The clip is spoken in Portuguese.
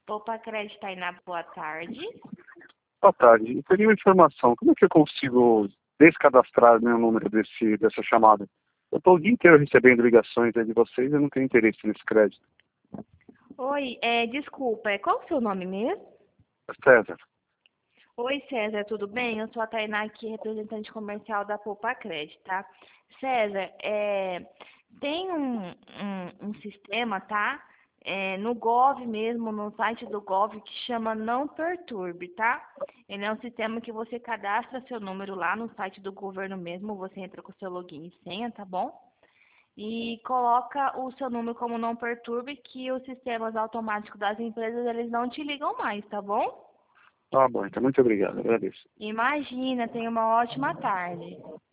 Poupa Crédito Tainá, boa tarde. Boa tarde. Eu teria uma informação. Como é que eu consigo descadastrar meu número dessa chamada? Eu estou o dia inteiro recebendo ligações aí de vocês e eu não tenho interesse nesse crédito. Oi, desculpa, qual o seu nome mesmo? César. Oi, César, tudo bem? Eu sou a Tainá aqui, representante comercial da Poupa Crédito, tá? César, tem um sistema, tá? No Gov mesmo, no site do Gov, que chama Não Perturbe, tá? Ele é um sistema que você cadastra seu número lá no site do governo mesmo, você entra com seu login e senha, tá bom? E coloca o seu número como Não Perturbe, que os sistemas automáticos das empresas, eles não te ligam mais, tá bom? Tá bom, então muito obrigado, agradeço. Imagina, tenha uma ótima tarde.